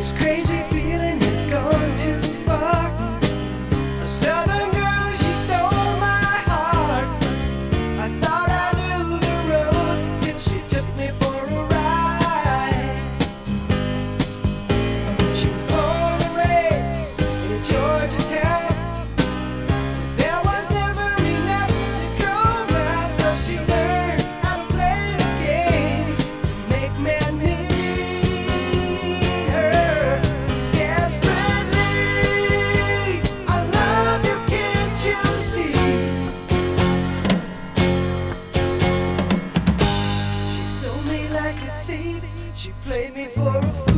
This crazy feeling has gone too far. A southern girl, she stole my heart. I thought I knew the road till she took me for a ride. She was born and raised in a Georgia town. There was never enough to go around, so she learned how to play the games to make men need her desperately. I love you, can't you see? She stole me like a thief. She played me for a fool.